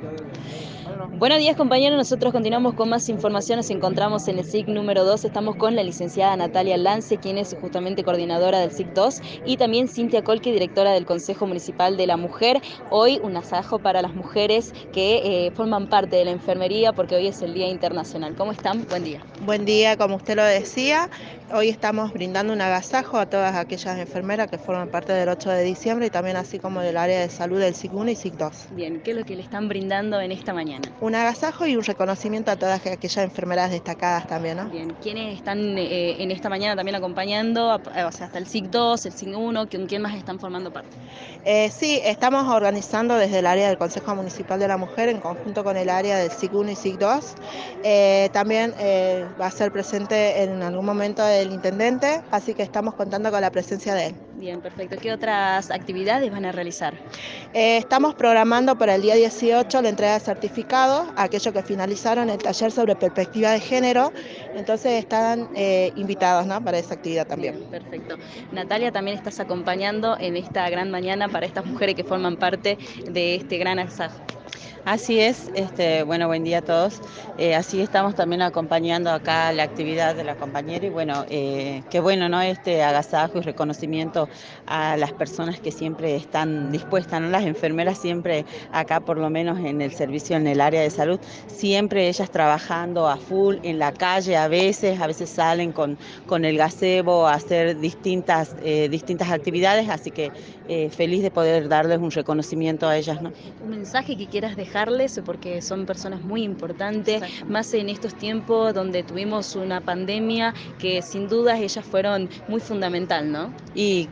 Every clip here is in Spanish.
Buenos días, compañeros. Nosotros continuamos con más información. Nos encontramos en el SIC número 2. Estamos con la licenciada Natalia Lance, quien es justamente coordinadora del SIC 2, y también Cintia Colque, directora del Consejo Municipal de la Mujer. Hoy un agasajo para las mujeres que forman parte de la enfermería, porque hoy es el Día Internacional. ¿Cómo están? Buen día. Buen día, como usted lo decía, hoy estamos brindando un agasajo a todas aquellas enfermeras que forman parte del 8 de diciembre y también así como del área de salud del SIC 1 y SIC 2. Bien, ¿qué es lo que le están brindando en esta mañana? Un agasajo y un reconocimiento a todas aquellas enfermeras destacadas también, ¿no? Bien, ¿quiénes están en esta mañana también acompañando? O sea, hasta el SIC 2, el SIC 1, ¿con quién más están formando parte? Sí, estamos organizando desde el área del Consejo Municipal de la Mujer en conjunto con el área del SIC 1 y SIC 2. También va a ser presente en algún momento el intendente, así que estamos contando con la presencia de él. Bien, perfecto. ¿Qué otras actividades van a realizar? Estamos programando para el día 18 la entrega de certificados a aquellos que finalizaron el taller sobre perspectiva de género, entonces están invitados, ¿no?, para esa actividad también. Bien, perfecto. Natalia, también estás acompañando en esta gran mañana para estas mujeres que forman parte de este gran agasajo. Así es, bueno, buen día a todos. Así estamos también acompañando acá la actividad de la compañera y bueno, qué bueno, ¿no? Este agasajo y reconocimiento a las personas que siempre están dispuestas, ¿no? Las enfermeras siempre acá, por lo menos en el servicio, en el área de salud, siempre ellas trabajando a full en la calle a veces salen con el gazebo a hacer distintas actividades, así que feliz de poder darles un reconocimiento a ellas, ¿no? Un mensaje que quieras dejarles, porque son personas muy importantes, más en estos tiempos donde tuvimos una pandemia, que sin dudas ellas fueron muy fundamental, ¿no? Y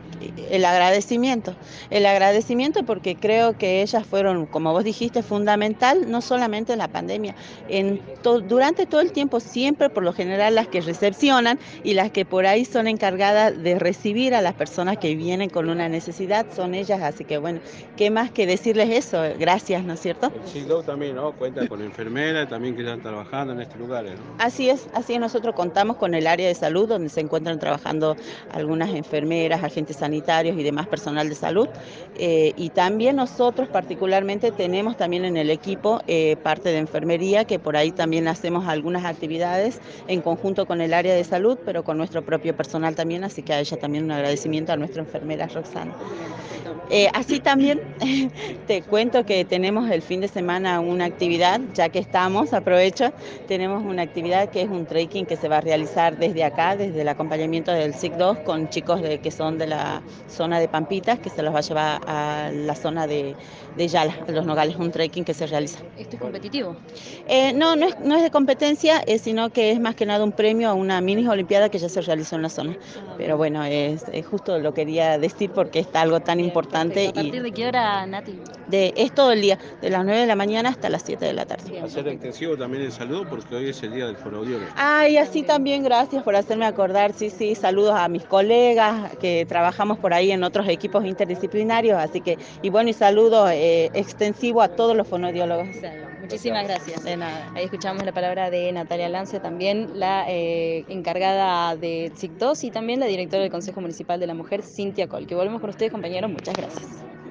el agradecimiento porque creo que ellas fueron, como vos dijiste, fundamental, no solamente en la pandemia, durante todo el tiempo, siempre por lo general las que recepcionan y las que por ahí son encargadas de recibir a las personas que vienen con una necesidad, son ellas, así que bueno, ¿qué más que decirles eso? Gracias, ¿no es cierto? El SIGDOC también, ¿no? Cuenta con enfermeras también que están trabajando en estos lugares, ¿no? Así es, nosotros contamos con el área de salud donde se encuentran trabajando algunas enfermeras, agentes sanitarios y demás personal de salud. Y también nosotros particularmente tenemos también en el equipo parte de enfermería, que por ahí también hacemos algunas actividades en conjunto con el área de salud, pero con nuestro propio personal también, así que a ella también un agradecimiento a nuestra enfermera Roxana. Así también te cuento que tenemos el fin de semana una actividad, ya que estamos, aprovecho, tenemos una actividad que es un trekking que se va a realizar desde acá, desde el acompañamiento del SIC 2 con chicos que son de la zona de Pampitas, que se los va a llevar a la zona de Yala, a Los Nogales, un trekking que se realiza. ¿Esto es competitivo? No es de competencia, sino que es más que nada un premio a una mini olimpiada que ya se realizó en la zona. Pero bueno, justo lo quería decir porque está algo tan Bien, importante. perfecto. ¿A partir de qué hora, Nati? Es todo el día, de las 9 de la mañana hasta las 7 de la tarde. Bien, Va a ser perfecto. intensivo también el saludo porque hoy es el día del fonoaudiólogo. Ay, así también, gracias por hacerme acordar. Sí, sí, saludos a mis colegas que trabajamos por ahí en otros equipos interdisciplinarios. Así que, y bueno, y saludos extensivo a todos los fonoaudiólogos. Dale, muchísimas gracias. De nada. Ahí escuchamos la palabra de Natalia Lance, también la encargada de SIC 2 y también la directora del Consejo Municipal de la Mujer, Cintia Col. Que volvemos con ustedes, compañeros. Muchas gracias.